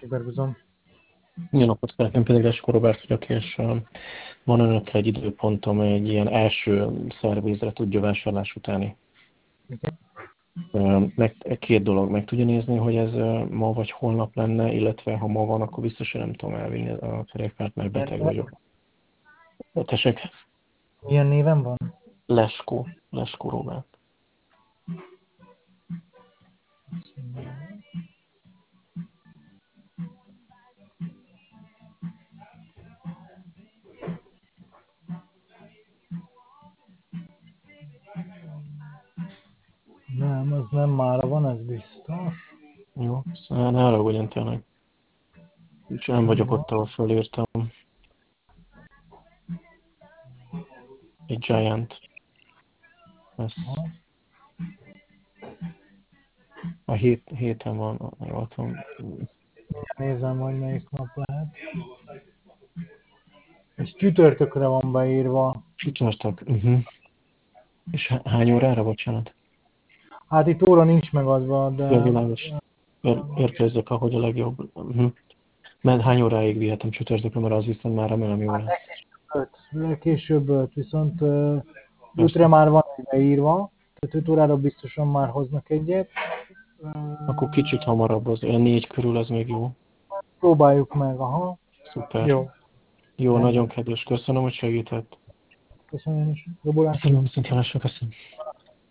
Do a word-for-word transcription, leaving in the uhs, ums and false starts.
Superguzon. Jó napot kívánok, én pedig Leskó Robert vagyok, és uh, van önökkel egy időpontom egy ilyen első szervízre tudja vásárlás utáni. Igen. Uh, meg, két dolog, meg tudja nézni, hogy ez uh, ma vagy holnap lenne, illetve ha ma van, akkor biztos, hogy nem tudom elvinni a kerékpárt, mert beteg vagyok. Tessék? Milyen néven van? Leskó, Leskó Robert. Nem, az nem mára van, ez biztos. Jó, szóval ne haragudjon tényleg. És nem vagyok ott, ahol fölírtam. Egy Giant. Ez a hét, héten van, jól tudom. Nézem, hogy melyik nap lehet. Ez csütörtökre van beírva. Csütörtök. Uh-huh. És há- hány órára, bocsánat? Hát itt óra nincs megadva, de... Jó, világos. Ér- érkezzek, ahogy a legjobb. Uh-huh. Mert hány óráig vihetem csütörtökön, mert az viszont már remélem jó lesz. öt, legkésőbb öt, viszont uh, Persze. ötre már van egy beírva, tehát öt órára biztosan már hoznak egyet. Akkor kicsit hamarabb, az olyan négy körül az még jó. Próbáljuk meg, aha. Szuper. Jó. Jó, Rendben. nagyon kedves. Köszönöm, hogy segített. Köszönöm is. Jobbulás. Köszönöm, viszont hallásra, köszönöm.